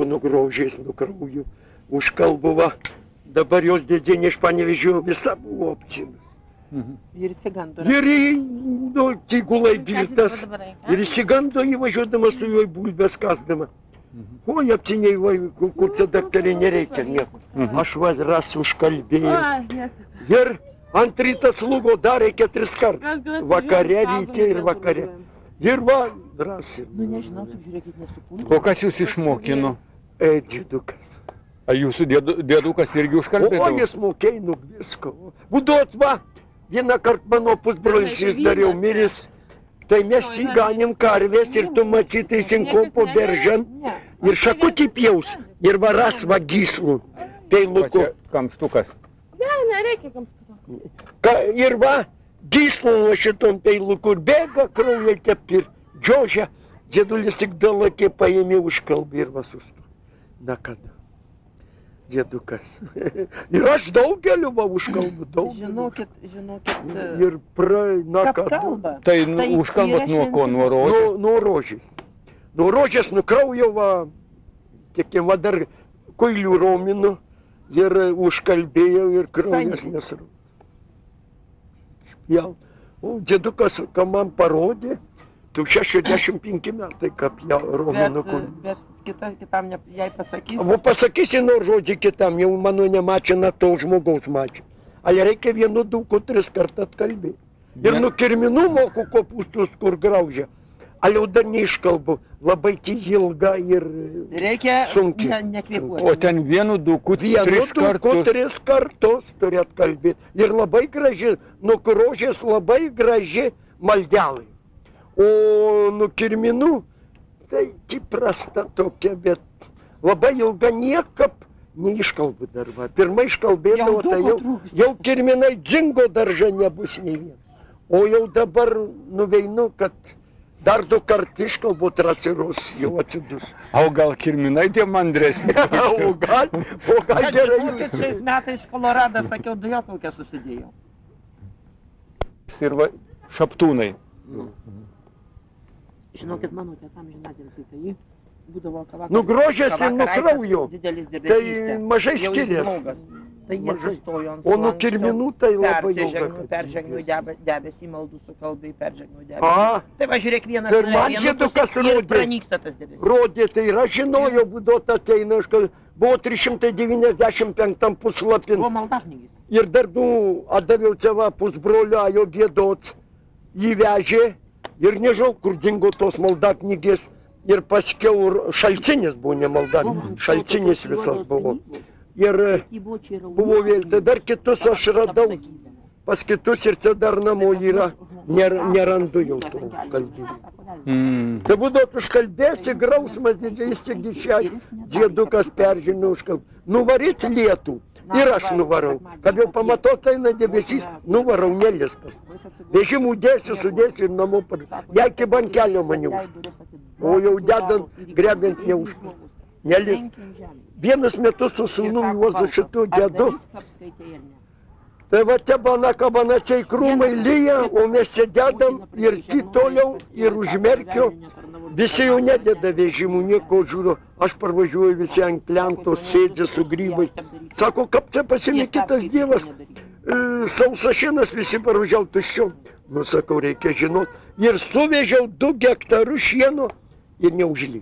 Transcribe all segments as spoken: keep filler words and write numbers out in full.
nu grožiais, nu krauju. Užkalbu va, dabar jos dėdinė iš Panevėžio visa buvo apcina. Mhm. Ir įsigando. Ir nu, tygulai biltas. Ir įsigando įvažiuodamas su juo bulbės kasdama. Mhm. Oi, apciniai, vai, kur čia daktarė nereikia nieko. Mhm. Aš vas ras užkalbėjau. Ai, nesakau. Ir ant rytas lūgo dar reikia tris kartus. Vakare, ryte ir vakare. Ir va, drąsiai. Nu, nežinau, tu žiūrėkit, nesupūlė. O kas jūs išmokino? E, dėdukas. A jūsų dėdu, dėdukas irgi O užkalbėdavo? jis mokėjo, nu visko. Būdot, va, vieną kartą mano pusbrolis jis dar jau miris. Tai mes įganim karvės ir tu mačitai sinkopo beržan. Ir šakutį pjaus. Ir varas va gyslų. O Peiluku. čia kamštukas. Ne, nereikia kamštuko. Ka, ir va, gyslų nuo šitom peiluku. Ir bėga krauja tepir. Džiožia. Dėdulis tik dalakė paėmė užkalbį ir va sustu. Na kada. Dėdukas. Ir aš daugeliu va užkalbu. Daugeliu. Žinokit, žinokit. Ir praei, na Kap kada. kalba. Tai nu, užkalbat nuo ko? Nuo rožės? Nuo, nuo rožės. Nuo rožės nukraujo va, tikim, va dar kuilių rominu ir užkalbėjau ir kraujas nesrūp. Jau. O dėdukas, ką man parodė, tu šešiasdešimt penki metai, kaip jau rominu Bet, kuilių. bet kita, kitam ne, jai pasakys. O pasakysi nuo žodžių kitam, jau mano nemačia, na to žmogaus mačia. Ale reikia vienu, du, ko tris kartą atkalbėti. Ir Ne. nu kirminų moku kopūstus, kur graužia. Ale jau dar neiškalbu, labai tik ilga ir Reikia sunkiai. ne, nekvėpuoti. O ten vienu duku vienu, tris du, ko kartus. tris kartus turėt kalbėti. Ir labai graži, nu rožės labai graži maldelai. O nu kirminų, tai įprasta tokia, bet labai ilga niekap neiškalbu dar va. Pirmai iškalbėdavo, Jau tai daug jau, trūksta. jau kirminai dzingo daržą nebus nei vien. O jau dabar nuveinu, kad dar du kartus iškalbu traciros, jau atsidus. O gal kirminai tie mandresni? O gal, o gal gerai Žinokit, jūs. šiais metais Koloradą, sakiau, dujokaukę susidėjau. Ir va, šaptūnai. Žinokit, mano tėtam žinatėlis, tai ji būdavo kavakar. Nu grožės ir nu kraujo. Didelis Tai debesys. mažai Jau jis skiriasi. draugas. Tai jie Mažai. sustojo ant O nu slanksčio, kirminų tai labai peržengiu, ilga. peržengiu debe- debesį, maldų su kalbai, peržengiu debesį. A, Tai va, žiūrėk, vienas Tai nuėjo man vienu dėdukas pusiu ir rodė. pranyksta tas debesis. rodė, tai ir aš žinojau, būdot ateina, aš kad buvo trys šimtai devyniasdešimt penktam puslapin. Buvo maldaknygis. Ir dar du atdaviau čia va pusbrolio, jo gėdot, jį vežė ir nežinau, kur dingo tos maldaknygės. Ir paskiau šaltinis buvo, ne maldaknygis, šaltinis visas buvo. Ir buvo vėl, tai dar kitus aš radau, pas kitus ir čia dar namo yra, ner, nerandu jau to kalbėjimo. Mm. Tai būdot užkalbėsi, grausmas didžiais gišiai, dėdukas peržinė užkalb. Nuvaryt lietų ir aš nuvarau. Kad jau pamatot eina debesys, nuvarau nelispas. Vežimų dėsiu, sudėsiu ir namo par... Jei iki bankelio mane už. O jau dedant, grebint neužpūs. Nelis. Vienus metus su sūnum juozu šitų dedu. Tai va te bana kabanačiai krūmai lyja, o mes čia dedam ir kitoliau, ir užmerkiu. Visi jau nededa vežimų, nieko žiūriu. Aš parvažiuoju visi ant plentos, sėdžiu su grybais. Sako, kaip čia pasimė kitas dievas, e, sausašinas visi parvažiau tuščiau. Nu, sakau, reikia žinot. Ir suvežiau du hektarus šieno ir neužlyju.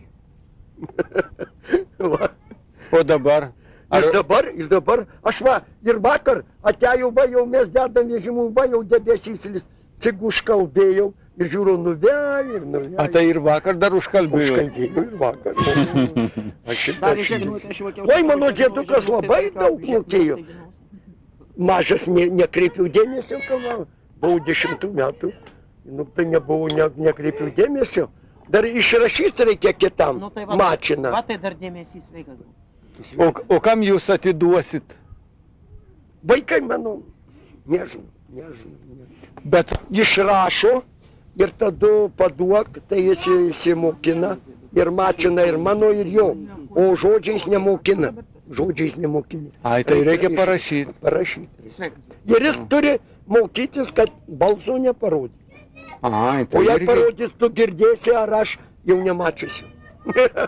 Va. O dabar? Ir dabar, ir dabar, aš va, ir vakar atėjau, va, jau mes dedam vežimų, va, jau debesys, tik užkalbėjau ir žiūriu, nuveja ir nuveja. A tai ir vakar dar užkalbėjau. Užkalbėjau ir vakar. Aš šitą šitą. Oi, mano dėdukas labai daug mokėjo. Mažas ne, nekreipiau dėmesio, ką buvau dešimtų metų. Nu, tai nebuvo, ne, nekreipiau dėmesio. Dar išrašyti reikia kitam Nu, tai va, mačiną. Va, tai dar dėmesys sveikas. O, o kam jūs atiduosit? Vaikai, manau, nežinau, nežinau. nežinau. Bet Išrašo ir tada paduok, tai jis įsimokina ir mačina ir mano ir jo, o žodžiais nemokina. Žodžiais nemokina. ai, tai reikia parašyti. Parašyti. Sveikas. Ir jis turi mokytis, kad balso neparodė. Ai, tai O jei irgi. parodys, tu girdėsi, ar aš jau nemačiusiu.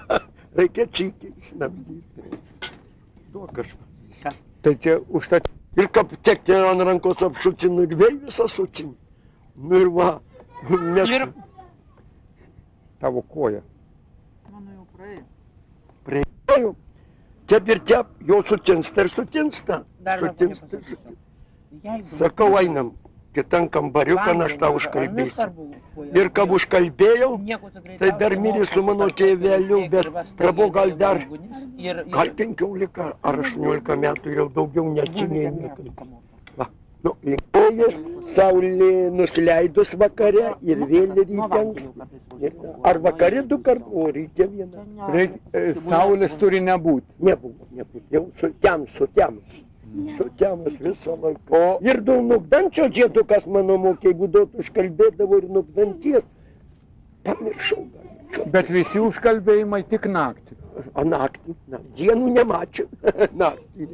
reikia čykiai šnapdyti. Duok aš. Tai čia užtat Ir kaip tekti ant rankos apšucinu ir vėl visą sucinu. Nu ir va, mes Ir tavo koja. mano jau praėjo. priėjom. Tep ir tep, jau sutinsta ir sutinsta. Dar nieko Sutinsta ir nepasakysiu. sutinsta. Jeigu Sakau, einam, kitam kambariuką, aš tau užkalbėsiu. Ir kaip užkalbėjau, tai dar mirė su mano tėveliu, bet prabų gal dar, gal penkiolika ar aštuoniolika metų ir jau daugiau neatsimėjau. Va, nu, linkėjus, saulė nusileidus vakare ir vėl ryte anksti. Ar vakare du kartus, o ryte vieną. Reik, e, saulės turi nebūti. Nebuvo, nebuvo, jau sutems, sutems. Sutemas visą laiką. O ir du nukdančio džiedukas mano mokė, jeigu duot užkalbėdavo ir nukdanties. Pamiršau gal. Bet visi užkalbėjimai tik naktį. O naktį, na, dienų nemačiau. Naktį.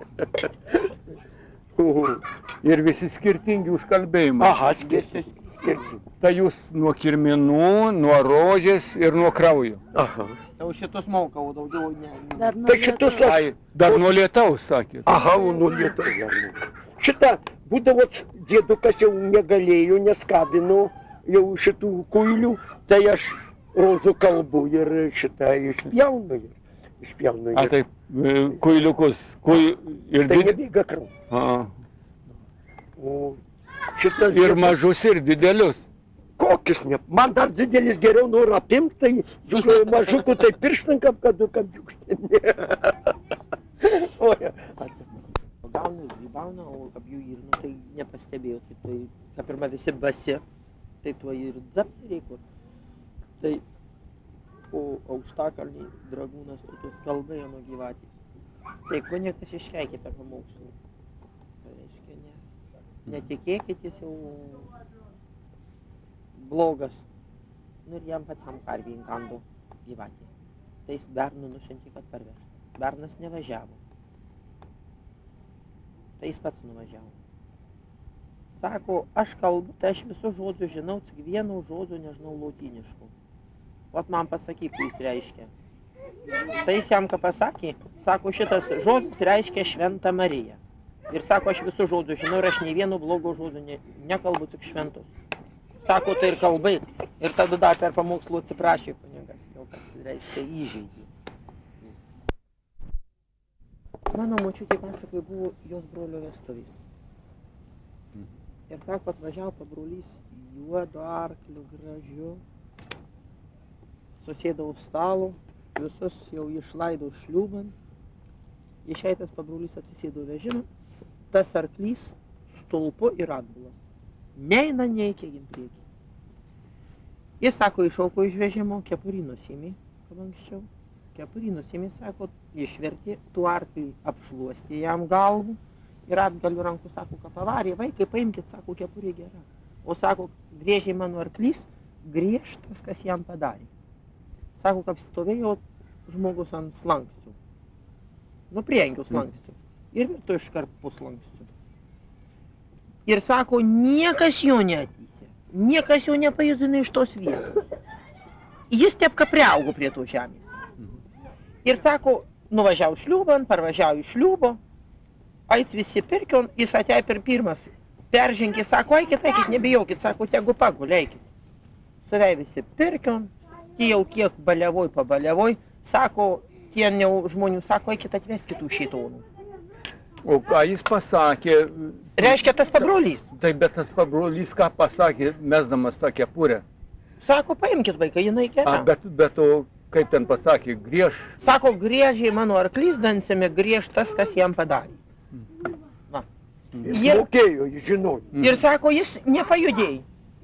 Ir visi skirtingi užkalbėjimai. Aha, skirti. Skirti. Tai jūs nuo kirminų, nuo rožės ir nuo kraujo. Aha. Jau šitus mokau, daugiau ne. Dar nuo Tai šitus aš. Ai, dar nuo lietaus, sakėt. Aha, nu lietai. Šitą būdavo dėdukas jau negalėjo, neskabino jau šitų kuilių, tai aš rozų kalbu ir šitą išpjaunu. Išpjaunu. A, taip, e, kuiliukus, kui ir Tai did... nebėga krau. A, O šitas ir dėdukas- mažus ir didelius. Kokius ne? Man dar didelis geriau nori apimt, tai juk mažukų tai pirštin kaip kadu kaip džiukštinė. Oja. Gauna, įgauna, o kaip jų ir, nu, tai nepastebėjau, tai, tai kaip pirma visi basi, tai tuo ir dzapti reikia. Tai, o aukštakalniai dragūnas, tai tos kalbėjo nuo gyvatės. Tai ko niekas iškeikė per pamokslų. Tai reiškia, ne. Netikėkit, jis jau blogas. Nu ir jam pačiam karvį įkando gyvatė. Tai jis bernų nušentė, kad parvežtų. Bernas nevažiavo. Tai jis pats nuvažiavo. Sako, aš kalbu, tai aš visų žodžių žinau, tik vieno žodžio nežinau lotyniškų. Vat man pasakyk, kai jis reiškia. Tai jis jam ką pasakė, sako, šitas žodis reiškia Šventą Mariją. Ir sako, aš visų žodžių žinau ir aš nei vieno blogo žodžio ne, nekalbu, tik šventus. Sako, tai ir kalbai. Ir tada dar per pamokslų atsiprašė kunigas, jau kad reiškia įžeidė. Mano močiutė pasakoja, buvo jos brolio vestuvės. Ir sako, atvažiavo pabrolys juodu arkliu gražiu, susėdavo stalo, visus jau išleido šliūban, išeitas pabrolys atsisėdo vežimą, tas arklys stulpu ir atbulas. Neina, neįkia gim priekį. Jis sako, iššauko iš vežimo, kepurį nusimė, kaip anksčiau. Kepurį nusimė, sako, išvertė, tų arklį apšluostė jam galvų ir atgalių rankų, sako, ką pavarė, vaikai, paimkit, sako, kepurė gera. O sako, griežiai mano arklys, griežtas, kas jam padarė. Sako, kad stovėjo žmogus ant slankščių. Nu, priengių slankščių. Ir virto iškart puslankščių. Ir sako, niekas jo neatysė. Niekas jo nepajudina iš tos vietos. Jis tepka priaugo prie to žemės. Ir sako, nuvažiavo šliūban, parvažiavo iš šliūbo, ais visi pirkion, jis atėjo per pirmas. Peržengė, sako, eikit, eikit, nebijokit, sako, tegu pagul, eikit. Suvei visi pirkion, tie jau kiek baliavoj, pabaliavoj, sako, tie jau žmonių, sako, eikit, atveskit tų šitonų. O ką jis pasakė? Reiškia tas pabrolys. Tai bet tas pabrolys ką pasakė, mesdamas tą kepurę? Sako, paimkit vaiką, jinai A, gera. bet, bet o kaip ten pasakė, griež? Sako, griežiai mano arklys dansime, griež tas, kas jam padarė. Va. Jis Ir, mokėjo, jis žinojo. ir sako, jis nepajudėjo.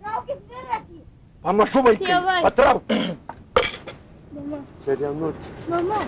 Pamažu vaikai, Tėvai. patrauk. Mama, Serenutė. mama.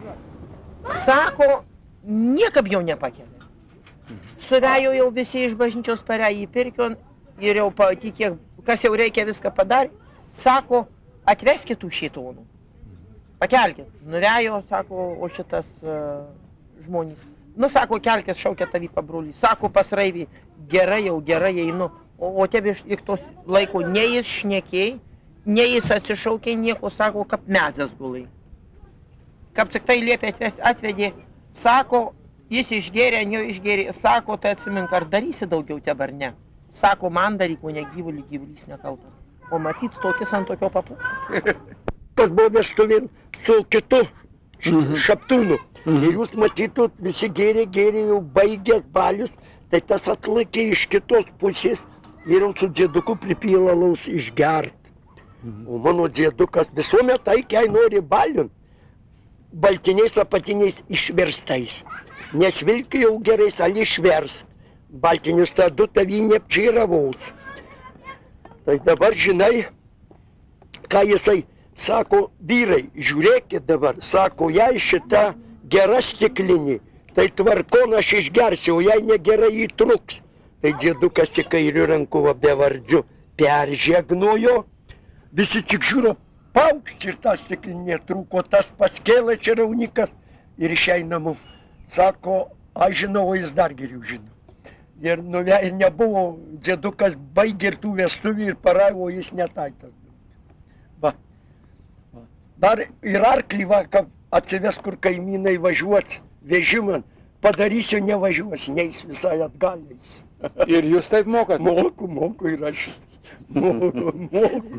Sako, niekap jau nepakelia. Suvėjo jau visi iš bažnyčios parei į pirkion ir jau patikė, kas jau reikia viską padarė. Sako, atveskit tų šitonų. Pakelkit. Nuvejo, sako, o šitas uh, žmonės. Nu, sako, kelkis, šaukia tavį pabrolį. Sako, pasraivį, gerai jau, gerai einu. O, o tebi iš tos laiko nei jis šnekėjai, nei jis atsišaukė nieko, sako, kaip mezės gulai. kaip tik tai liepė atvesti, atvedė, sako, jis išgėrė, jo išgėrė, sako, tai atsimink, ar darysi daugiau dabar ne. Sako, man daryk, o ne gyvulį, gyvulys nekaltas. O matyt, tokis ant tokio papų. Pas buvo vestuvėn su kitu Mhm. šaptūnu. Mhm. Ir jūs matytų, visi gėrė, gėrė, jau baigęs balius, tai tas atlaikė iš kitos pusės ir jau su dėduku pripila laus išgert. Mhm. O mano dėdukas visuomet taikiai nori baliun, baltiniais apatiniais išverstais. Nes vilkai jau gerai salį išverst. Baltinius tadu tavį neapčiravaus. Tai dabar žinai, ką jisai sako, vyrai, žiūrėkit dabar, sako, jei šita gera stiklinė, tai tvarkon aš išgersiu, o jei negerai įtruks. Tai dėdukas tik kairiu ranku be vardžiu peržegnojo, visi tik žiūro, paukščiai ir ta stiklinė trūko, tas paskėlė čia raunikas ir išeinamų. Sako, aš žinau, o jis dar geriau žino. Ir, nuve, ir nebuvo, dėdukas baigė ir tų vestuvių ir paravo, jis netaitas. Va. Va. Dar ir arklį, va, kad atsives, kur kaimynai važiuot, vežimą, padarysiu, nevažiuos, neis visai atgaliais. Ir jūs taip mokat? Moku, moku ir aš. Moku, moku.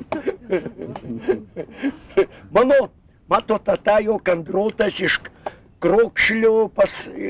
Mano, mato, tata jo kandrotas iš Krokšlio pas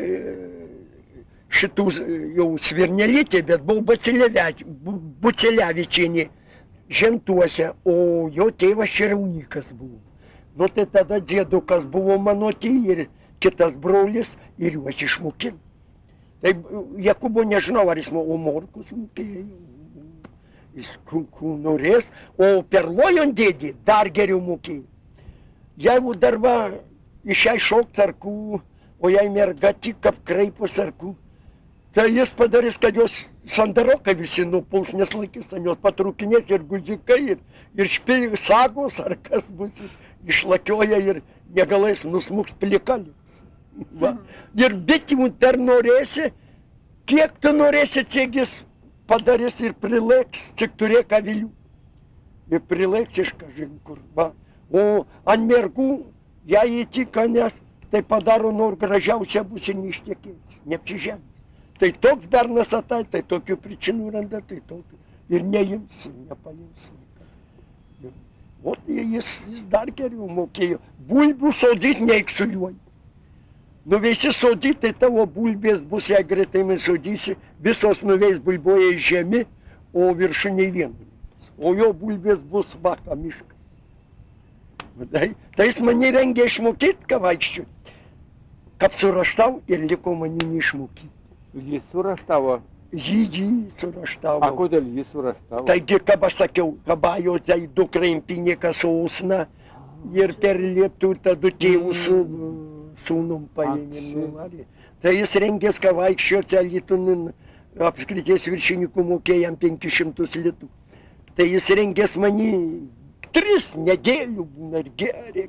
šitų jau Svirnelytė, bet buvo Bucelevičienė Žentuose, o jo tėvas Šeraunikas buvo. Nu tai tada dėdukas buvo mano tį ir kitas brolis ir juos išmokino. Tai Jakubo nežinau, ar jis o morkus mokėjo, jis kur norės, o Perlojon dėdį dar geriau mokėjo. Jeigu dar va išai šokt arkų, o jei merga tik apkraipus arkų, tai jis padarys, kad jos sandarokai visi nupuls, nes laikys ant jos patrūkinės ir guzikai, ir, ir špilį sagos, ar kas bus, išlakioja ir negalais nusmuks plikalį. Ir bitimų dar norėsi, kiek tu norėsi, ciegis padarys ir prilaiks, tik turėk avilių. Ir prilaiks iš kažin kur. Va. O ant mergų, jei įtika, nes tai padaro, nors gražiausia bus ir neištekės, neapsižemės. Tai toks bernas atai, tai tokių pričinų randa, tai tokių. Ir neims, nepaims. O jis, jis dar geriau mokėjo. Bulbių sodyt neik su juo. Nuveisi sodyt, tai tavo bulbės bus, jei greitai mes sodysi, visos nuveis bulboja žemi, o viršų nei vienu. O jo bulbės bus vaka miška. Tai, tai jis mane rengė išmokyti, ką vaikščiu. Kap suraštau ir liko mane neišmokyti. Jis suraštavo? Jį, jį suraštavo. A kodėl jis suraštavo? Taigi, kaip aš sakiau, kabajo tai dukra impinė kasausna ir per lietų tada tėvų su sūnum paėmė. Tai jis rengės, ką vaikščio, Alytun apskrities viršininkų mokėjam penkis šimtus litų. Tai jis rengės mani tris nedėlių būna ir gerė.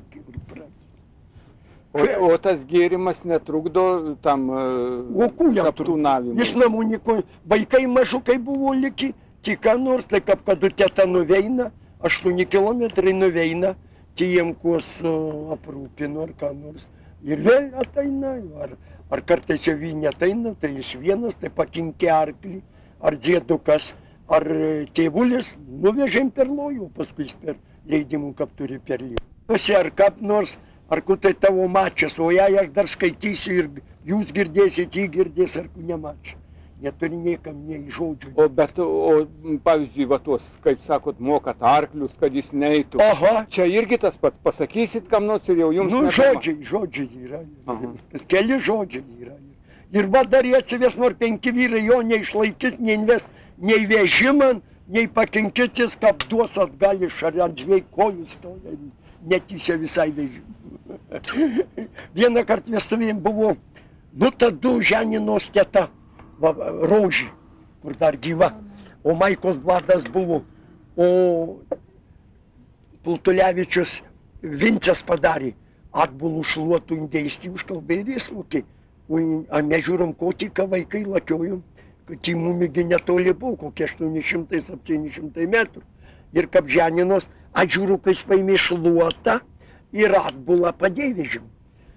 O, o tas gėrimas netrukdo tam šaptūnavimui? Jis namų niko, vaikai mažukai buvo liki, tik ką nors, tai kaip kad teta nuveina, aštuoni kilometrai nuveina, tiem kuos aprūpino ar ką nors. Ir vėl ateina, ar, ar kartais jau jį neteina, tai jis vienas, tai pakinkė arklį, ar dėdukas, ar tėvulis, nuvežėm per lojų, paskui per leidimų, kaip turi per lėjų. Ar kaip nors, ar kur tai tavo mačias, o jei aš dar skaitysiu ir jūs girdėsit, jį girdės, ar kur nemačiu. Neturi niekam nei žodžių. O, bet, o, pavyzdžiui, va tuos, kaip sakot, mokat arklius, kad jis neitų. Aha. Čia irgi tas pats, pasakysit kam nors ir jau jums nu, netama. žodžiai, žodžiai yra. Keli žodžiai yra. Ir va dar jie atsives nors penki vyrai, jo neišlaikys, neinves nei vežimą, nei pakinkytis, kad duos atgal iš ant žvėjų kojų stoja. Netyčia visai vežimą. Vieną kartą vestuvėm buvo, nu tada Ženinos teta, va, Rožį, kur dar gyva, o Maikos vadas buvo, o Pultulevičius Vincės padarė, atbulų šluotų indėstį užkalbė ir jis mokė. O mes žiūrom, ko tik vaikai lakiojom, kad į mumigi netoli buvo, kokie aštuoni šimtai septyni šimtai metrų. Ir kaip Ženinos, atžiūrų, kai jis paėmė šluotą ir atbulą padėjo vežimą.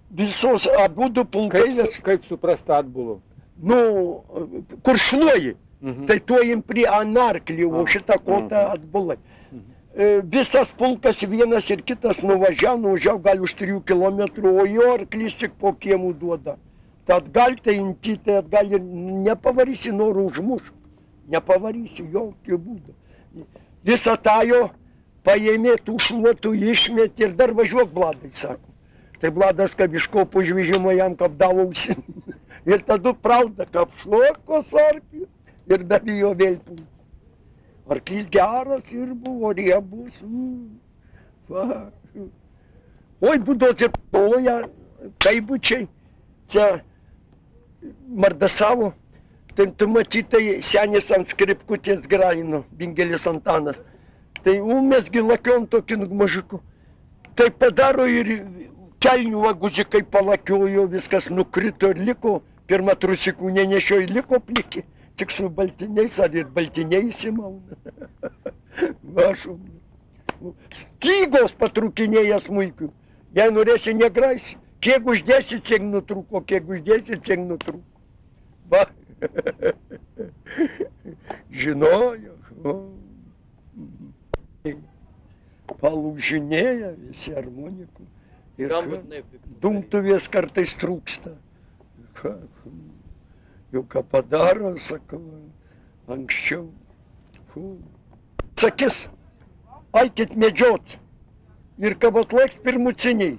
visos abudu pulkai. Kaip, kaip suprast atbulu? Nu, kur šluoji, Mhm. tai tuojim prie anarklį, o šitą kotą atbulai. E, Visas pulkas vienas ir kitas nuvažiavo, nuvažiavo gal už trijų kilometrų, o jo arklys tik po kiemų duoda. Tad gal tai intyti, gal ir nepavarysi norų užmušk. Nepavarysi jokių būdų. Visą tą jo paėmė tų šluotų, išmėtė ir dar važiuok, Vladai, sako. Tai Vladas, kaip iš kopų žvyžimo jam kapdavausi. Ir tada pravda, kaip šluokos arklį ir davijo vėl pulką. Arklys geras ir buvo riebus. Mm. Va. Oi, būdos ir poja, kaibučiai. Čia Mardasavo. Tai tu matytai senis ant skripkutės graino, Bingelis Antanas. Tai u, mesgi lakiom tokį mažiuku. Tai padaro ir kelnių vagužikai palakiojo, viskas nukrito ir liko. Pirmą trusikų nenešiojo, liko pliki. Tik su baltiniais ar ir baltiniai įsimauna. Vašom. Stygos patrukinėja smuikiu. Jei norėsi negraisi, kiek uždėsi, tiek nutrūko, kiek uždėsi, tiek nutrūko. Va. Žinojo. Palūžinėja visi harmonikų. Ir dumtuvės kartais trūksta. Jau ką padaro, sakau, anksčiau. Fu. Sakys, aikit medžiot ir kad atlaiks pirmuciniai.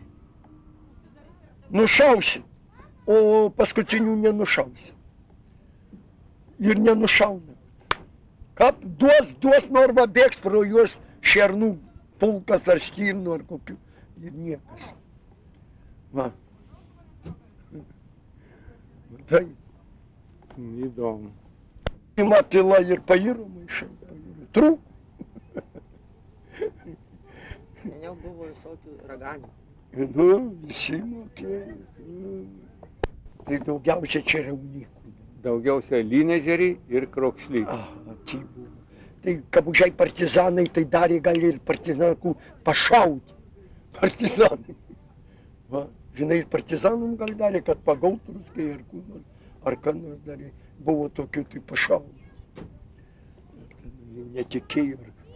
Nušausi, o paskutinių nenušausi. Ir nenušauna. Kap duos, duos norva bėgs pro juos šernų pulkas ar stirnų ar kokių. Ir niekas. Va. Tai. Įdomu. Pila pila ir pairo maišai. Trūk. Seniau buvo visokių raganių. Nu, visi mokėjo. Tai daugiausia čia raunykų. Daugiausia lynežerį ir krokšlį. Aha, tai buvo. Tai kabužiai partizanai tai darė gal ir partizanų pašauti. Partizanai. Va, žinai, partizanum gal darė, kad pagautų ruskai ar kūną. Ar ką nors darė, buvo tokių, tai pašaudė. Netikėjo.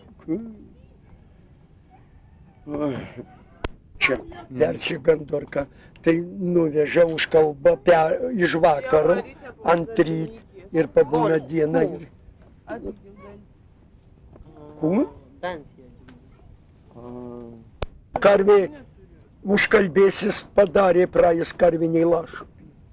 Čia persigando ar ką, tai nuvežė už kalbą per, iš vakaro ant ryt ir pabūna dieną. Ir... Kum? Karvė užkalbėsis padarė praėjus karviniai lašų.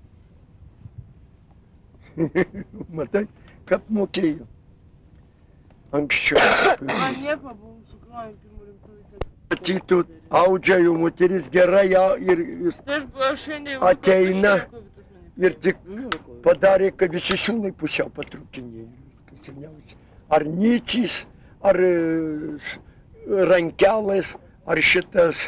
Matai, kaip mokėjo. Anksčiau. Man nieko buvom sukroję pirmų rimtų. Matytų, audžia jau moteris gerai ir ateina ir tik padarė, kad visi siūlai pusiau patrukinėjo. Ar nyčys, ar rankelais, ar šitas,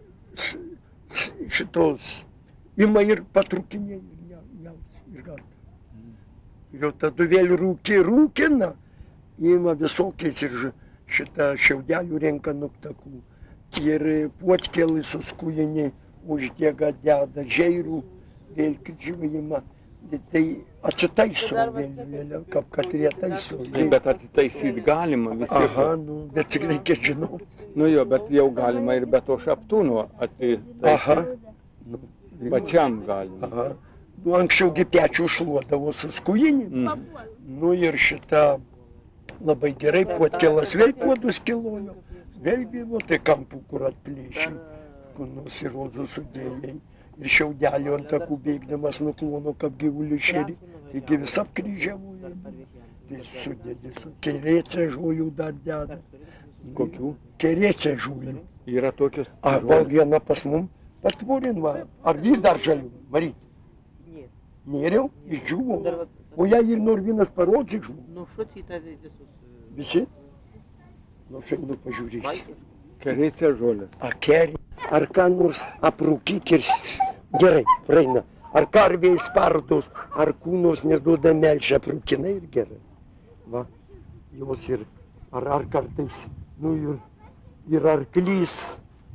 šitos, ima ir patrukinėjo ir gata. Jau tada vėl rūkė, rūkina, ima visokiais ir šitą šiaudelių renka nuktakų. Ir puotkelį suskujinį uždega deda, žeirų vėl kryžiuojama. Tai atsitaiso vėl, vėliau, kaip kad jie taiso. Bet atitaisyti galima vis tiek. Aha, nu, bet tik reikia žinoti. Nu jo, bet jau galima ir be to šaptūno atitaisyti. Aha. Nu, pačiam galima. Aha. Nu, anksčiaugi pečių šluodavo su skujinį. Mm. Nu ir šitą labai gerai puotkelas vėl puodus kilojo. Vėl buvo, tai kampų, kur atplėšė, kunos ir rozų sudėjai. Ir šiaudelio ant takų bėgdamas nuklono, kaip gyvulių šerį. Taigi vis apkryžiavo. Tai sudėdė su kerėcė žolių dar deda. Kokių? Kerėcė žolių. Yra tokios. A, gal viena pas mum patvorin, va. Ar vyr dar žalių, Maryt? Nėriau, išdžiuvo. O ją ir nor vienas parodžiai žmogų. Nu, šut į tave visus. Visi? Nu, šiandien nu, pažiūrėsiu. Kerėcė žolė. A, kerė. Ar ką nors aprūkyk ir gerai, praeina. Ar karviai spardos, ar kūnos neduoda melžę aprūkinai ir gerai. Va, jos ir, ar, ar kartais, nu ir, ir arklys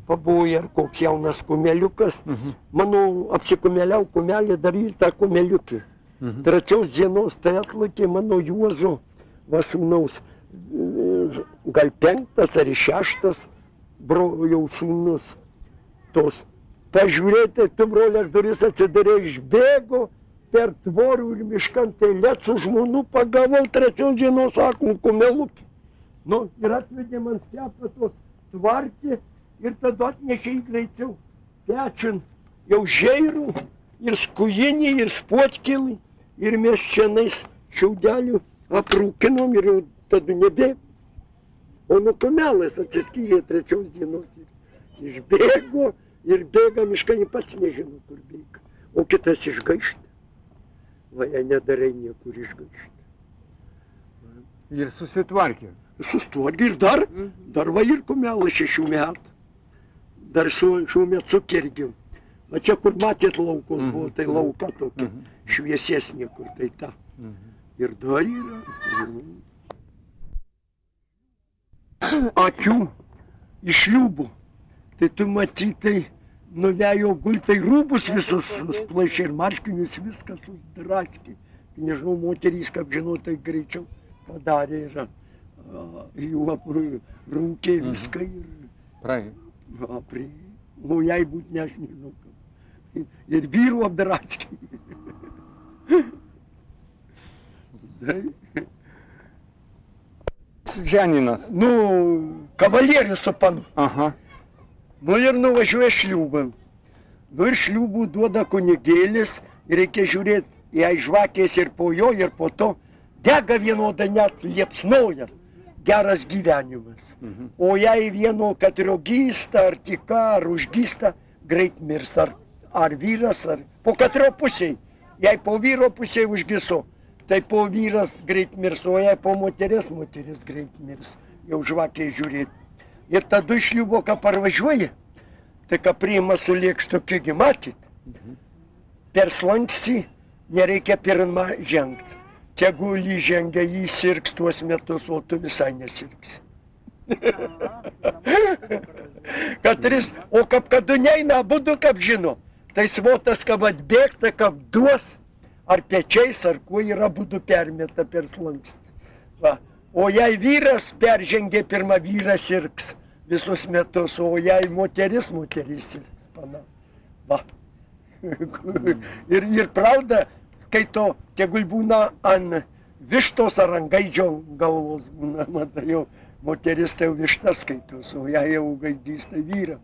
pabuvoja ar koks jaunas kumeliukas. Mhm. Manau, apsikumeliau kumelį dar ir tą kumeliukį. Mhm. Trečios dienos tai atlaikė mano Juozo Vasūnaus, gal penktas ar šeštas brolio sūnus. Tos. Pažiūrėti, tu brolės duris atsidarė, išbėgo per tvorų ir miškantą eilę su žmonu, pagavau trečios dienos aklų kumelukį. Nu, ir atvedė man stepą tos tvartį ir tada atnešė į greičiau. Pečiant jau žeirų ir skujinį, ir spuotkilį, ir mes šiandien šiaudelių aprūkinom ir jau tada nebėg. O nuo kumelės atsiskyrė trečios dienos ir išbėgo ir bėga miškai, pats nežino, kur bėga. O kitas išgaišta. Va, jei nedarai niekur išgaišta. Ir susitvarkė. Sustvarkė ir dar, dar va ir kumelą šešių metų. Dar su šiuo metu kergiau. Va čia, kur matėt laukus Mhm. buvo, tai lauka tokia Mhm. šviesesnė, kur tai ta. Mhm. Ir dar yra. Akių iš liubų. Tai tu matytai nuvejo gultai rūbus visus splašė ir marškinius viskas sudraskė. Nežinau, moterys, kaip žinau, tai greičiau padarė ir a, jų aprū- rūkė viską ir Praėjo. aprė. O jai būt ne, aš nežinau. Kaip. Ir vyrų apdraskė. Ženinas. Nu, kavalierius su panu. Aha. Nu ir nuvažiuoja šliūbam. Nu ir šliūbų duoda kunigėlis ir reikia žiūrėti, jei žvakės ir po jo, ir po to dega vienoda net liepsnojas. Geras gyvenimas. Mhm. O jei vieno katriogysta, ar tika, ar užgysta, greit mirs. Ar, ar vyras, ar po katrio pusiai. Jei po vyro pusiai užgiso, tai po vyras greit mirs, o jei po moteris, moteris greit mirs. Jau žvakiai žiūrėti. Ir tada iš liubo, ką parvažiuoja, tai ką priima su lėkštu kiegi matyt. Mhm. Per slankstį nereikia pirmą žengti. Tegul jį žengia, jį sirgs tuos metus, o tu visai nesirgsi. Katris, o kaip kad neina, abudu kaip žino. Tai svotas, kaip atbėgta, kaip duos, ar pečiais, ar kuo yra abudu permeta per slankstį. Va. O jei vyras peržengė pirmą, vyras sirgs visus metus, o jei moteris, moteris sirgs. Pana. Va. ir, ir pravda, kai to, tegul būna ant vištos ar ant gaidžio galvos būna, matai, jau moteris tai jau višta skaitos, o jei jau gaidys, tai vyra.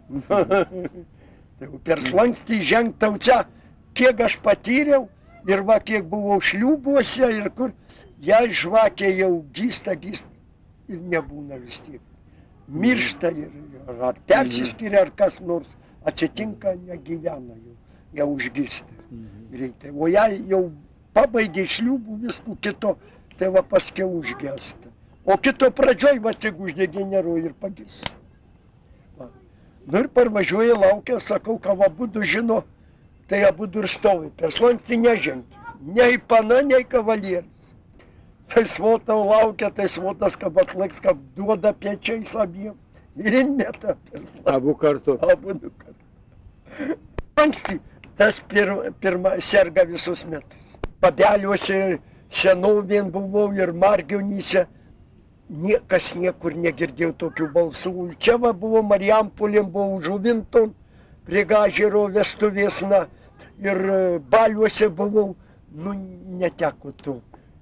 Tai jau per slankstį žengtau čia, kiek aš patyriau ir va, kiek buvau šliūbuose ir kur, jei žvakė jau gysta, gysta ir nebūna vis tiek. Miršta ir ar persiskiria, ar kas nors atsitinka, negyvena jau, jau užgysta greitai. O jei jau pabaigė šliūbų viskų kito, tai va paskiau užgesta. O kito pradžioj va tik uždegeneruoja ir pagis. Va. Nu ir parvažiuoja laukia, sakau, ką abudu žino, tai abudu ir stovi. Per slankstį nežengti. Nei pana, nei kavalieris. Tai svotau laukia, tai svotas, kad atlaiks, kad duoda pečiais abiem. Ir įmeta per slankstį. Abu kartu. Abudu kartu. Slankstį. Tas pir, pirma serga visus metus. Pabeliuose senovien buvau ir Margionyse. Niekas niekur negirdėjo tokių balsų. Čia va buvo Marijampolėm, buvo Žuvinton, prie Gažero vestuvės, na, ir Baliuose buvau, nu, neteko to.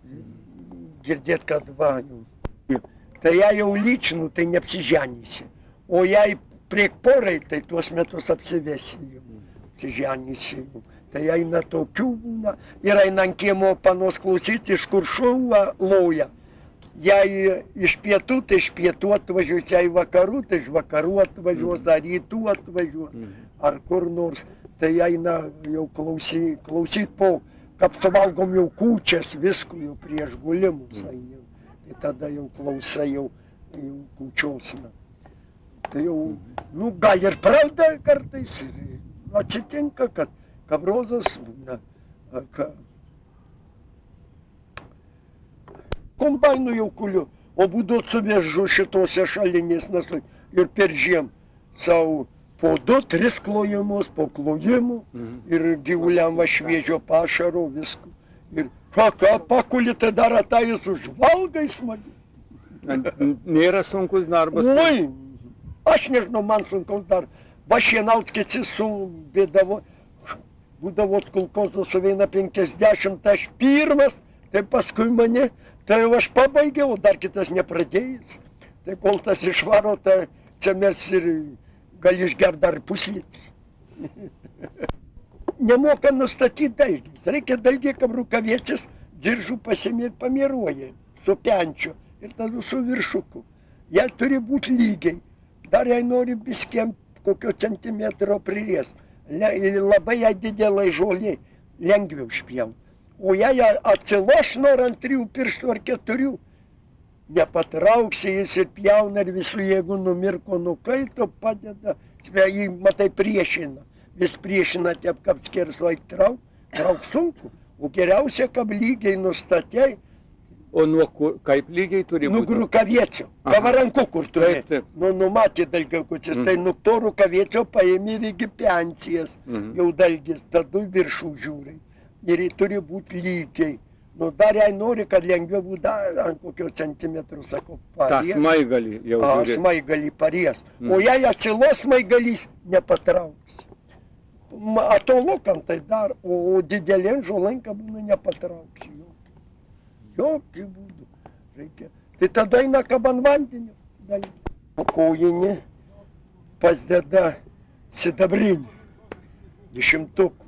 Girdėt, kad va, jau. Tai jei jau lyčinu, tai neapsiženysi. O jei priek porai, tai tuos metus apsivesi jau. Apsiženysi jau. Tai eina tokių būna. Ir eina ant kiemo panos klausyti, iš kur šuva loja. Jei iš pietų, tai iš pietų atvažiuos, jei vakarų, tai iš vakarų atvažiuos, ar rytų atvažiuos, ar kur nors. Tai eina jau klausyt, klausyt po, kaip suvalgom jau kūčias, visko jau prieš gulimus. Mm. Tai tada jau klausai jau, jau kūčiosna. Tai jau, nu, gal ir pravda kartais ir atsitinka, kad kabrozas, na, ka, kombainų jau kuliu, o būdu suvežu šitose šalinės nasai ir per žiem. savo po du, tris klojimus, po klojimų Mhm. ir gyvuliam va šviežio pašaro, visko. Ir ką, ką pakuli, tai dar atėjus užvalgai smagi. Nėra sunkus darbas. Oi, aš nežinau, man sunkaus dar. Va šienaut kiti sumbėdavo, būdavo kulkozų suveina penkiasdešimt, aš pirmas, tai paskui mane, tai jau aš pabaigiau, dar kitas nepradėjęs. Tai kol tas išvaro, tai čia mes ir gali išgert dar puslitį. Nemoka nustatyti dalgis. Reikia dalgį, kam rukavietis diržų pasimė ir pamiruoja su penčiu ir tada su viršuku. Jie turi būti lygiai. Dar jei nori biskiem kokio centimetro prirės. Labai ją didelai žolė, lengviau špjaut. O jei atsiloš nor ant trijų pirštų ar keturių, nepatrauksi jis ir pjauna ir visų jėgų numirko, nukaito, padeda, jį matai priešina. Vis priešina taip, kaip skersoj trauk, trauk sunku. O geriausia, kaip lygiai nustatei, O nuo kur, kaip lygiai turi nu būti? rukaviečio, Aha. kavaranku kur turi. Taip, taip. Nu, numatė dalgiaukučius, Mhm. tai nu to rukaviečio paėmė ir iki pensijas, Mhm. jau dalgis, tada viršų žiūrai. Ir jį turi būti lygiai. Nu, dar jei nori, kad lengviau būtų dar ant kokio centimetrų, sako, Ta paries. smaigalį jau A, turi. smaigalį paries. Mhm. O jei atsilos smaigalys, nepatrauks. Ma- Atolukam tai dar, o didelėn žolanka būna nepatrauks. Jo. Jokių būdų. Reikia. Tai tada eina kaban vandenį. O kojinį pasideda sidabrinį. Dešimtukų.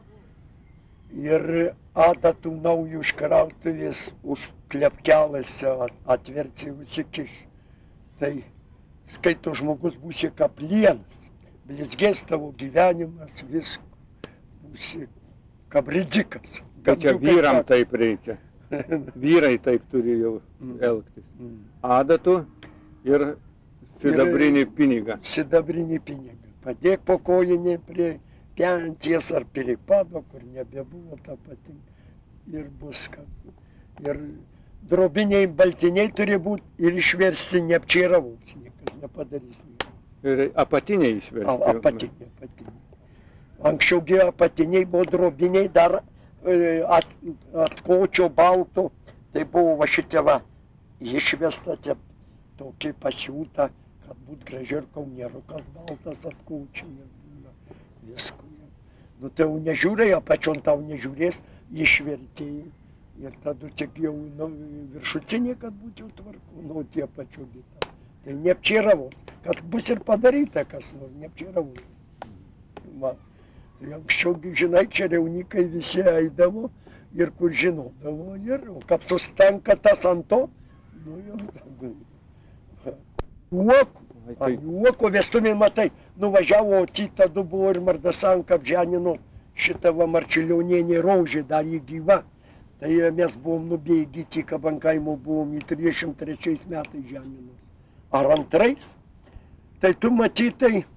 Ir adatų naujų iškrautuvės už klepkelėse atverci užsikiš. Tai skaito žmogus būsi kaplienas. Blizgės tavo gyvenimas, visko. Būsi kaip ridikas. Tai čia Gandžiukai vyram ką- taip reikia. Vyrai taip turi jau Mm. elgtis. Mm. Adatų ir sidabrinį pinigą. Sidabrinį pinigą. Padėk po kojinį prie pensijas ar prie pado, kur nebebuvo tą patinka. Ir bus ką. Ir drobiniai baltiniai turi būti ir išversti neapčieravus. Niekas nepadarys. Ir apatiniai A, išversti. apatiniai, apatiniai. Anksčiaugi apatiniai buvo drobiniai dar e, at, atkočio balto. Tai buvo va šitie va išvesta, čia tokį pasiūta, kad būt gražiai ir kaunierukas baltas atkočio. Visko. Nu tai jau nežiūrė, apačion tau nežiūrės, išvertėjai. Ir tada tik jau nu, viršutinė, kad būtų tvarku, nu tie pačiu bitą. Tai neapčieravau, kad bus ir padaryta kas nors, neapčieravau. Va. Tai anksčiau, žinai, čia reunikai visi eidavo ir kur žinodavo ir, o kaip sustanka tas ant to, nu jau. Juoko, Tai juoko vestuvė, matai, nuvažiavo, o kita du buvo ir Mardasanka apženino šitą va Marčiulionienį rožį, dar jį gyva. Tai mes buvom nubėgi, tik abankaimo buvom į trisdešimt trečiais metais žeminos. Ar antrais? Tai tu matytai,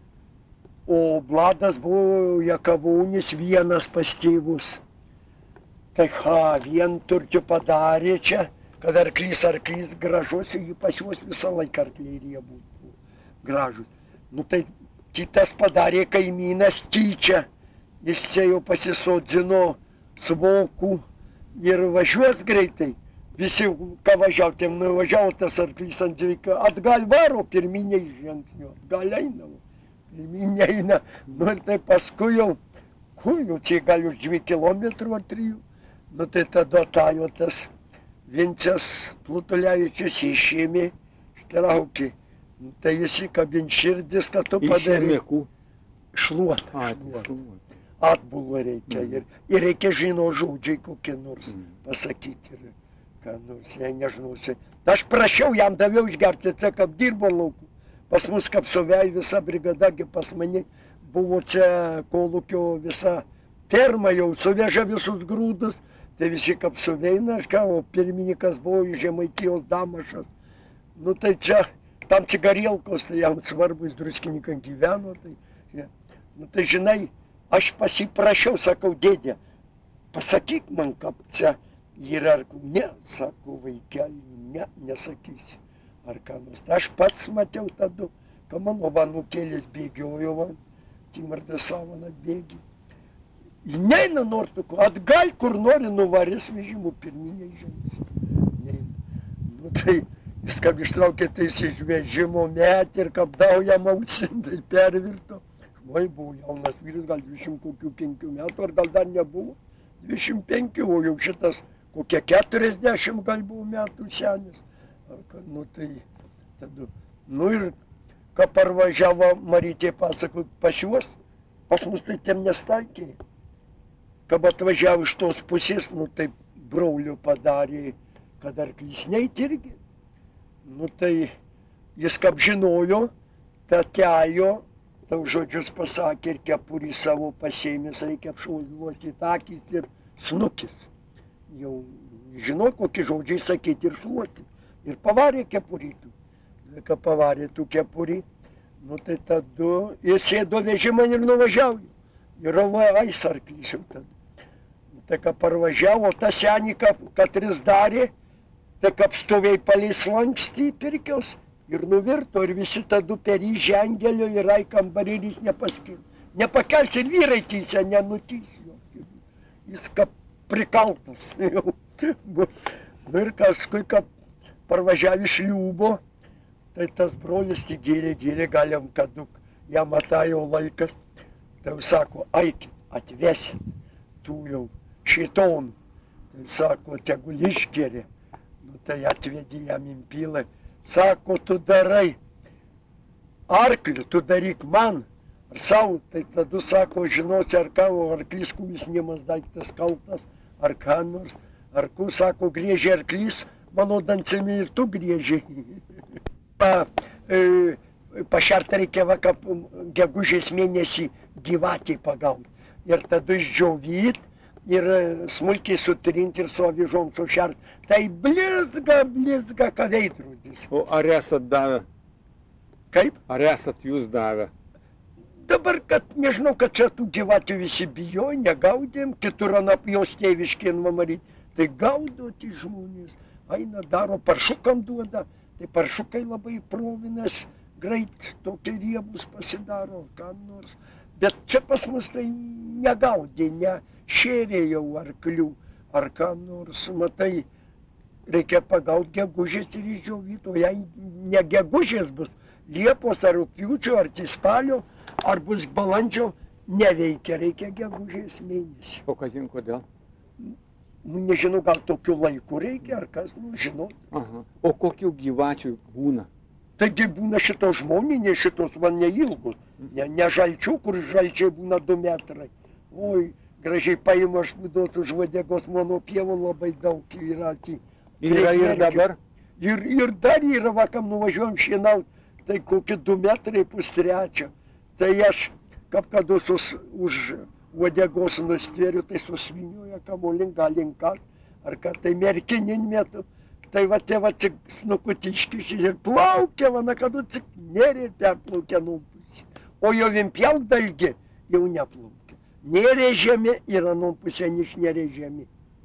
o Vladas buvo Jakavūnis vienas pas tėvus. Tai ha, vien turčių padarė čia, kad arklys arklys gražus, jį pas juos visą laiką arkliai ir jie būtų gražus. Nu tai kitas padarė kaimynas tyčia, jis čia jau pasisodino svokų ir važiuos greitai. Visi, ką važiautėm, nuvažiavo tas arklys ant dvika, atgal varo pirminiai žingsniu, atgal einavo, pirminiai eina. Nu ir tai paskui jau, kur jau čia gal už dvi kilometrų ar trijų. Nu tai tada tajo tas Vincas Plutulevičius išėmė, ištraukė. Nu, tai jis įkabin širdis, kad tu padarė. išėmėkų. Šluotą, A, šluotą. Atbulą reikia ir, ir reikia žino žodžiai kokie nors Mm. pasakyti ir ką nors, jei nežinosi. Aš prašiau, jam daviau išgerti, tai kaip dirbo laukų. Pas mus kaip suvei visa brigadagi pas mane buvo čia kolūkio visa ferma jau suveža visus grūdus. Tai visi kaip suveina, aš ką, o pirmininkas buvo iš Žemaitijos Damašas. Nu tai čia, tam cigarėlkos, tai jam svarbu, jis druskininkai gyveno. Tai, ja. Nu tai žinai, aš pasiprašiau, sakau, dėdė, pasakyk man, kaip čia yra, ar ne, sakau, vaikeli, ne, nesakysi. Ar ką nors. Aš pats matau tada, ka mano vanukėlis bėgiojo, va, Timardas Savana bėgi. Neina nortuko, atgal kur nori nuvarės vežimu pirminiai žemės. Neina. Nu tai jis kaip ištraukė tais iš vežimo metį ir kaip daujam ausim, tai pervirto. Žmai buvo jaunas vyras, gal dvidešimt kokių penkių metų, ar gal dar nebuvo. dvidešimt penki, o jau šitas kokie keturiasdešimt gal buvo metų senis. Nu tai, tada, nu ir ką parvažiavo Marytė pasako pas juos, pas mus tai tem nestaikė. Kad atvažiavo iš tos pusės, nu tai brolių padarė, kad arklys neit irgi. Nu tai jis kaip žinojo, tą tejo, tau žodžius pasakė ir kepurį savo pasėmės, reikia apšuozuoti akis ir snukis. Jau žinau, kokie žodžiai sakyti ir šluoti. Ir pavarė kepurytų. Kai pavarė tų kepurį, nu tai tada jis sėdo vežimą ir nuvažiavo. Ir ais arklys jau tada. Tai ką parvažiavo, tą senį, kad jis darė, tai kaip stoviai palei slankstį pirkios ir nuvirto, ir visi tada per jį žengelio ir ai kambarėlis nepaskir. Nepakels ir vyrai tysia, nenutys jo. Jis kaip prikaltas jau. Nu ir paskui, kad parvažiavo iš Liubo, tai tas brolis tik gėrė, gėrė, galim, kad jam atėjo laikas. Tai sako, eikit, atvesit tų jau šitonų. Tai sako, tegul išgeria. Nu tai atvedė jam impilą. Sako, tu darai arklį, tu daryk man, ar savo. Tai tada sako, žinosi, ar ką, arklys kumis niemas daiktas kaltas, ar ką nors. Ar ku, sako, griežė arklys, mano dancimi ir tu griežė. Pa, e, pašertą reikia va, kaip gegužės mėnesį gyvatį pagauti. Ir tada išdžiovyt ir smulkiai sutrinti ir su avižom sušert. Tai blizga, blizga, ką veidrodis. O ar esat davę? Kaip? Ar esat jūs davę? Dabar, kad nežinau, kad čia tų gyvatių visi bijo, negaudėm, kitur anap jos tėviškien mamaryti. Tai gaudoti žmonės, eina, daro, paršukam duoda, tai paršukai labai provinas, greit tokie riebus pasidaro, ką nors. Bet čia pas mus tai negaudė, ne šėrė jau arklių, ar ką nors, matai, reikia pagauti gegužės ir išdžiovyti, o jei ne gegužės bus, Liepos ar rugpjūčio, ar spalio, ar bus balandžio, neveikia, reikia gegužės mėnesį. O kažin kodėl? Nu, nežinau, gal tokiu laiku reikia, ar kas, nu, žinau. Aha. O kokių gyvačių būna? Taigi būna šitos žmoninės, šitos van neilgus, ne, ne žalčių, kur žalčiai būna du metrai. Oi, gražiai paima aš duot už vadegos mano pievų labai daug yra. Tai, yra ir dabar? Ir, ir dar yra, vakam nuvažiuojam šienaut, tai kokie du metrai pustrečio. Tai aš, kaip kad už vadegos nustvėriu, tai susvinioja kamolin galinkas, ar kad tai merkinin metu. Tai va, te va, tik snukutiškišis ir plaukia, va, na, kad tik nerė ir perplaukia numpusį. O jau vimpjauk dalgi, jau neplaukia. Nerė žemė ir anumpusė niš nerė žemė.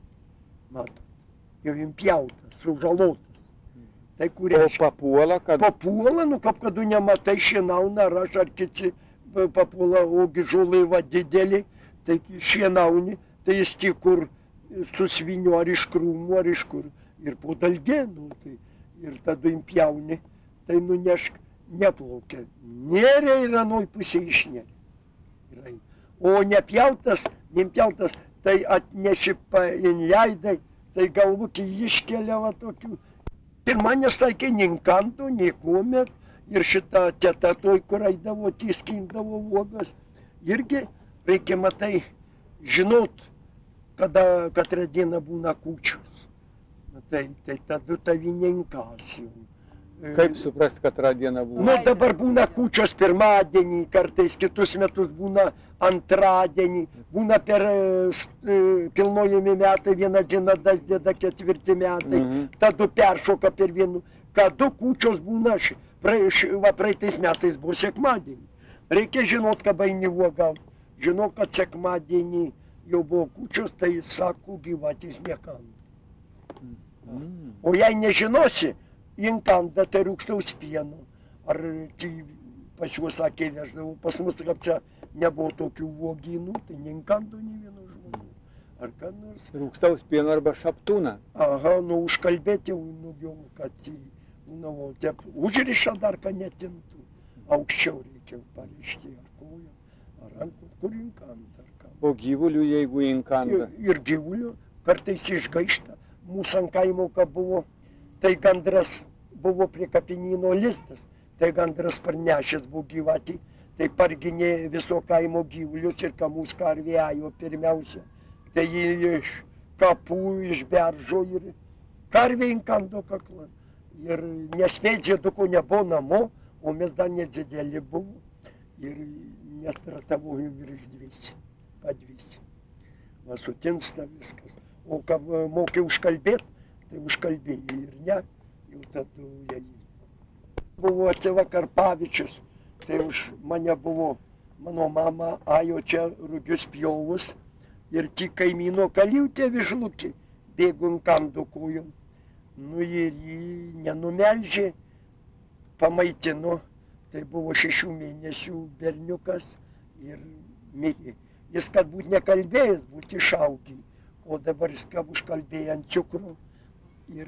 Matot, jau vimpjautas, sužalotas. Tai kur o papuola, kad... Papuola, nu, kaip kad nematai šienauna, ar aš ar kiti papuola, ogi žulai va didelį, tai šienauni, tai jis tik kur susvinio ar iš krūmų, ar iš kur. Ir po dalgenų, tai, ir tada impjauni, tai nunešk, neplaukia. Nerė ir anoj pusė išneri. O nepjautas, nempjautas, tai atneši painleidai, tai galvukį iškelia va tokių. Ir manęs taikė ninkantų, niekuomet, ir šitą teta toj, kur eidavo, tiskindavo uogas. Irgi reikia, matai, žinot, kada katrą dieną būna kūčios. Tai, tai tada tavininkas jau. Kaip suprast, katrą dieną būna? Nu, dabar būna kūčios pirmadienį, kartais kitus metus būna antradienį, būna per e, pilnojami metai, viena diena dasideda ketvirti metai, mhm. Tada peršoka per vienu. Kada kūčios būna, pra, š, va, praeitais metais buvo sekmadienį. Reikia žinot, kad baini uogauti. Žinot, kad sekmadienį jau buvo kūčios, tai sako, gyvatys nekanda. Mm. O jei nežinosi, inkanda tai rūgštaus pieno, ar tai pas juos, sakė, veždavo. Pas mus, kaip čia nebuvo tokių uogynų, tai neįkando nei vieno žmonių. Ar ką nors. Rūkstaus pieno arba šaptūną. Aha, nu užkalbėti jau nugiau, kad nu, taip, užriša dar, kad netimtų. Aukščiau reikėjo parišti ar kojom, ar rankom, kur įkanda, ar ką. O gyvulių, jeigu įkanda? Ir, ir gyvulių kartais išgaišta. Mūsų ant kaimo, kad buvo, tai gandras buvo prie kapinyno listas. Tai gandras parnešęs buvo gyvatį, tai parginė viso kaimo gyvulius ir ką mūsų karvė ajo pirmiausia. Tai jį iš kapų, iš beržo ir karvė įkando kaklą. Ir nespėj džieduko nebuvo namo, o mes dar nedideli buvo. Ir nestratavojom virš dviesi, padviesi. Va sutinsta viskas. O ką mokė užkalbėt, tai užkalbėjai ir ne, jau tada jie. Buvo atsiva Karpavičius, tai už mane buvo, mano mama ajo čia rugius pjovus. Ir tik kaimyno kaliutė vižlukį, bėgo įkando kojom. Nu ir jį nenumelžė, pamaitino. Tai buvo šešių mėnesių berniukas ir mirė. Jis, kad būt nekalbėjęs, būt išaugį. O dabar jis, kad užkalbėjo ant cukrų ir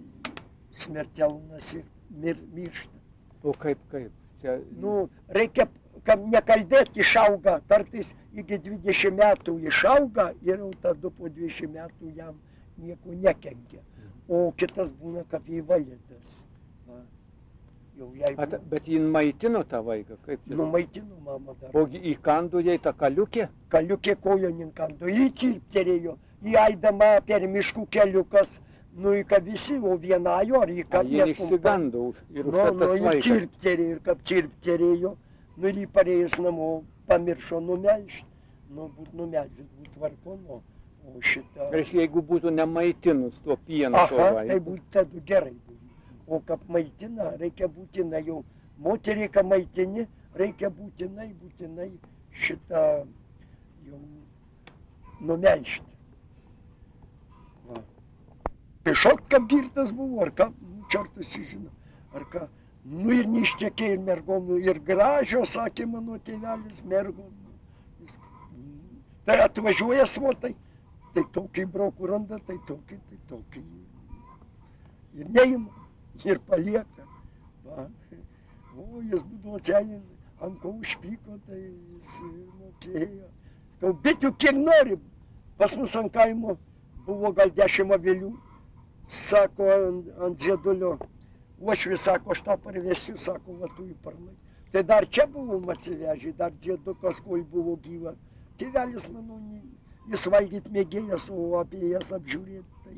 smertelnas ir mir, miršta. O kaip, kaip? Čia... Nu, reikia, kad nekalbėti išauga, kartais iki dvidešimt metų išauga ir jau tada po dvidešimt metų jam nieko nekenkia. O kitas būna kaip įvalidas. Jeigu... At, bet jį maitino tą vaiką? Kaip nu, maitino mama dar. O įkando jai tą kaliukė? Kaliukė kojon įkando, jį cirpterėjo, jį aidama per miškų keliukas, nu, į ką visi, o vienajo, ar į ką... Jie išsigando ir už nu, kad tas nu, vaikas. Ir cirpterėjo, ir kaip cirpterėjo, nu, ir jį parėjus namo, pamiršo numelžti, nu, būt numelžti, būt tvarkon, o, o šitą... Reiškia, jeigu būtų nemaitinus tuo pienu to Aha, vaiką. tai būtų tada gerai buvo. O kaip maitina, reikia būtinai jau, moteriai, ką maitini, reikia būtinai, būtinai šitą jau numelžti. Va. Iššok, kaip girtas buvo, ar ką, čartas žino, ar ką. Nu ir neištekė ir mergom, ir gražio, sakė mano tėvelis, mergom. Tai atvažiuoja svotai, tai tokį braukų randa, tai tokį, tai tokį. Ir neima. Ir palieka. Va. O, jis būdavo čia, ant ko užpyko, tai jis mokėjo. Kau bitių kiek nori. Pas mus ant kaimo buvo gal dešimt avilių. Sako ant, ant ziedulio. Uošvis sako, aš tą parvesiu, sako, va tu į parnai. Tai dar čia buvom atsivežę, dar ziedukas, kol buvo gyva. Tėvelis, manau, jis valgyt mėgėjas, o apie jas apžiūrėt, tai...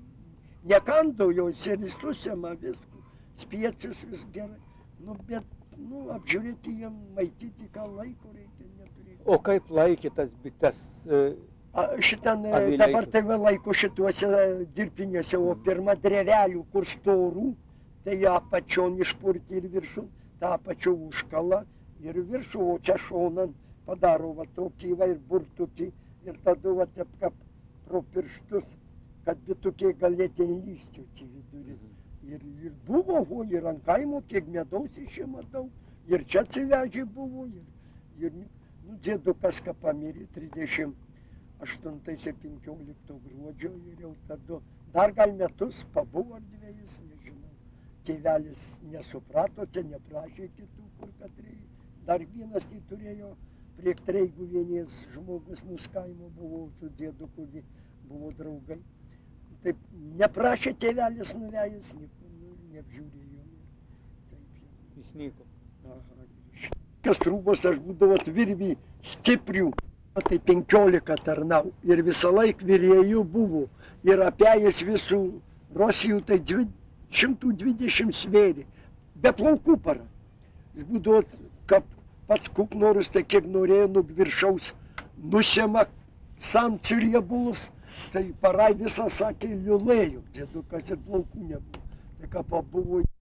Nekando jau senistus sema viskų, spiečius vis gerai, nu, bet, nu, apžiūrėti jiem, maityti, ką laiko reikia, neturėti. O kaip laikė tas bites? E, A, šitan, dabar tai laiko šituose dirbiniuose, o pirma drevelių, kur storų, tai apačion išpurti ir viršų, tą apačią užkala ir viršų, o čia šonan padaro va tokį va ir burtukį ir tada va taip kaip pro pirštus, kad bitukiai galėtų įlysti į vidurį. Ir, ir buvo, o, ir ant kaimo, kiek medaus išėma daug, ir čia atsivežė buvo, ir, ir nu, dėdukas, ką pamirė trisdešimt aštuntais penkiolikto gruodžio, ir jau tada, dar gal metus pabuvo ar dviejus, nežinau. Tėvelis nesuprato, čia neprašė kitų, kur katrei. Dar vienas tai turėjo prie treigų vienės žmogus, mūsų kaimo buvo, su dėduku buvo draugai. Taip, neprašė tėvelis nuvejęs, nieko, neapžiūrėjo. Taip, jis nyko. Aha, kas trūbos, aš būdavo virvį stiprių, tai penkiolika tarnau. Ir visą laik virėjų buvo. Ir apie jis visų Rosijų, tai šimtas dvidešimt svėrė. Be plaukų para. Jis būdavo, kaip pats kuknorus, tai kiek norėjo, nu viršaus nusėma samčių riebulus. Tai parai visą, sakė, liulėjų, dėdukas ir plaukų nebuvo. Tai ką pabuvo.